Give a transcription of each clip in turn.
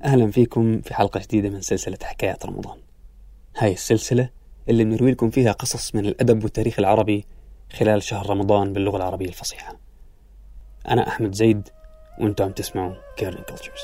أهلا فيكم في حلقة جديدة من سلسلة حكايات رمضان. هاي السلسلة اللي بنروي لكم فيها قصص من الأدب والتاريخ العربي خلال شهر رمضان باللغة العربية الفصيحة. أنا أحمد زيد وأنتم عم تسمعوا كيرن كولتشرز.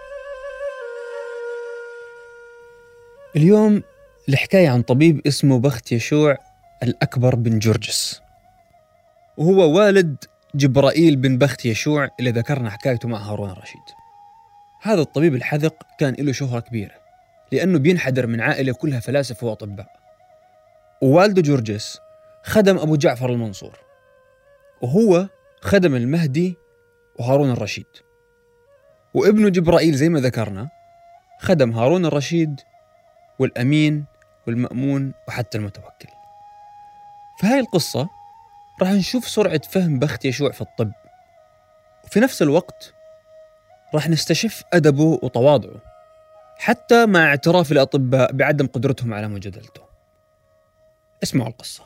اليوم الحكاية عن طبيب اسمه بخت يشوع الأكبر بن جرجس، وهو والد جبرائيل بن بخت يشوع اللي ذكرنا حكايته مع هارون الرشيد. هذا الطبيب الحذق كان له شهرة كبيرة لأنه بينحدر من عائلة كلها فلاسفة وأطباء، ووالده جرجس خدم أبو جعفر المنصور، وهو خدم المهدي وهارون الرشيد، وابنه جبرائيل زي ما ذكرنا خدم هارون الرشيد والأمين والمأمون وحتى المتوكل. فهاي القصة راح نشوف سرعة فهم بخت يشوع في الطب، وفي نفس الوقت راح نستشف أدبه وتواضعه حتى مع اعتراف الأطباء بعدم قدرتهم على مجادلته. اسمعوا القصة.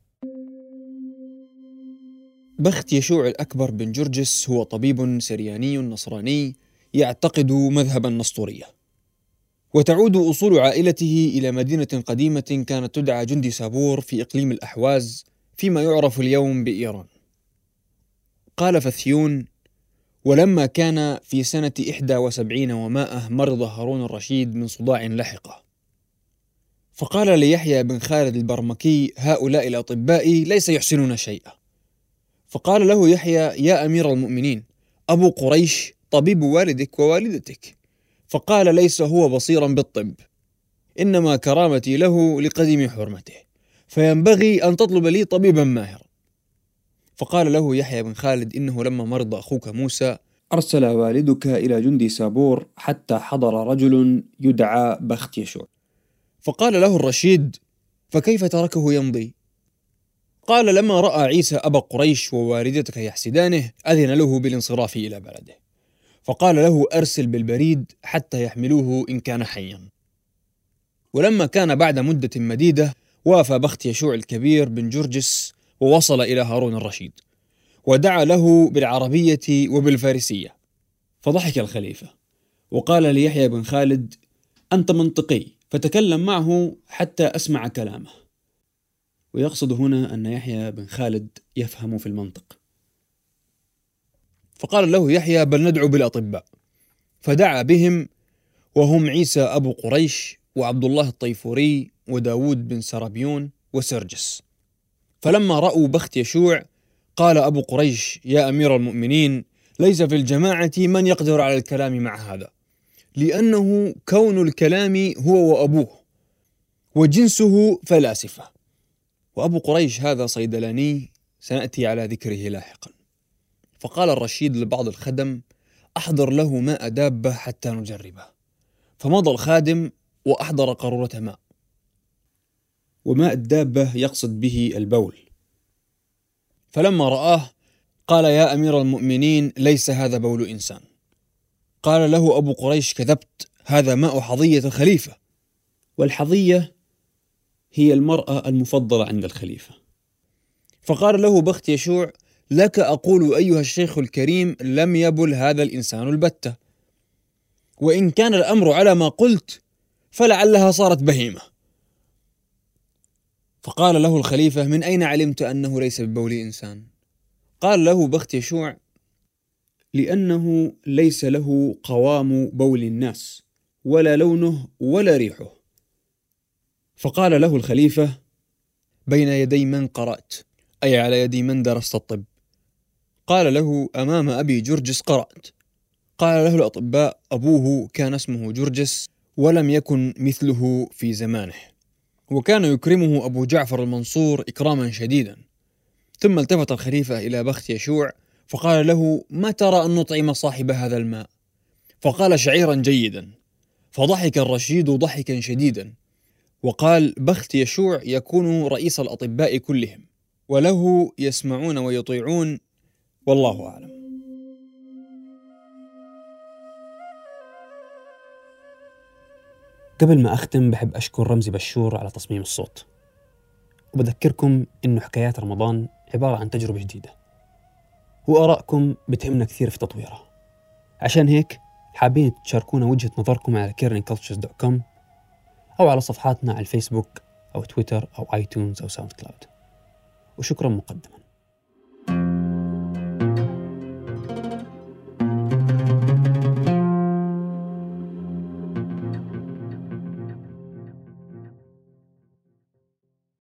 بخت يشوع الأكبر بن جرجس هو طبيب سرياني نصراني يعتقد مذهب النسطورية، وتعود أصول عائلته إلى مدينة قديمة كانت تدعى جندي سابور في إقليم الأحواز فيما يعرف اليوم بإيران. قال فثيون: ولما كان في سنة 71 مرض هارون الرشيد من صداع لحقه، فقال ليحيى بن خالد البرمكي: هؤلاء الأطباء ليس يحسنون شيئا. فقال له يحيى: يا أمير المؤمنين، أبو قريش طبيب والدك ووالدتك. فقال: ليس هو بصيرا بالطب، إنما كرامتي له لقديم حرمته، فينبغي أن تطلب لي طبيبا ماهرا. فقال له يحيى بن خالد: إنه لما مرض أخوك موسى أرسل والدك إلى جندي سابور حتى حضر رجل يدعى بخت يشوع. فقال له الرشيد: فكيف تركه يمضي؟ قال: لما رأى عيسى أبا قريش ووالدتك يحسدانه أذن له بالانصراف إلى بلده، فقال له: أرسل بالبريد حتى يحملوه إن كان حيا. ولما كان بعد مدة مديدة وافى بخت يشوع الكبير بن جرجس ووصل إلى هارون الرشيد، ودعا له بالعربية وبالفارسية. فضحك الخليفة وقال ليحيى بن خالد: أنت منطقي، فتكلم معه حتى أسمع كلامه. ويقصد هنا أن يحيى بن خالد يفهم في المنطق. فقال له يحيى: بل ندعو بالأطباء. فدعا بهم، وهم عيسى أبو قريش وعبد الله الطيفوري وداود بن سرابيون وسرجس. فلما رأوا بخت يشوع قال أبو قريش: يا أمير المؤمنين، ليس في الجماعة من يقدر على الكلام مع هذا، لأنه كون الكلام هو وأبوه، وجنسه فلاسفة، وأبو قريش هذا صيدلاني سنأتي على ذكره لاحقا. فقال الرشيد لبعض الخدم: أحضر له ماء دابة حتى نجربه. فمضى الخادم وأحضر قارورة ماء، وماء الدابة يقصد به البول. فلما رآه قال: يا أمير المؤمنين، ليس هذا بول إنسان. قال له أبو قريش: كذبت، هذا ماء حظية الخليفة. والحظية هي المرأة المفضلة عند الخليفة. فقال له بخت يشوع: لك أقول أيها الشيخ الكريم، لم يبل هذا الإنسان البتة، وإن كان الأمر على ما قلت فلعلها صارت بهيمة. فقال له الخليفة: من أين علمت أنه ليس ببول إنسان؟ قال له بخت يشوع: لأنه ليس له قوام بول الناس، ولا لونه ولا ريحه. فقال له الخليفة: بين يدي من قرأت؟ أي على يد من درست الطب؟ قال له: أمام أبي جرجس قرأت. قال له الأطباء: أبوه كان اسمه جرجس ولم يكن مثله في زمانه، وكان يكرمه أبو جعفر المنصور إكراما شديدا. ثم التفت الخليفة إلى بخت يشوع فقال له: ما ترى أن نطعم صاحب هذا الماء؟ فقال: شعيرا جيدا. فضحك الرشيد ضحكا شديدا وقال: بخت يشوع يكون رئيس الأطباء كلهم، وله يسمعون ويطيعون، والله أعلم. قبل ما أختم بحب أشكر رمزي بشور على تصميم الصوت، وبذكركم إنه حكايات رمضان عبارة عن تجربة جديدة، وآرائكم بتهمنا كثير في تطويرها. عشان هيك حابين تشاركونا وجهة نظركم على caringcultures.com أو على صفحاتنا على الفيسبوك أو تويتر أو آيتونز أو ساوند كلاود. وشكرا مقدما.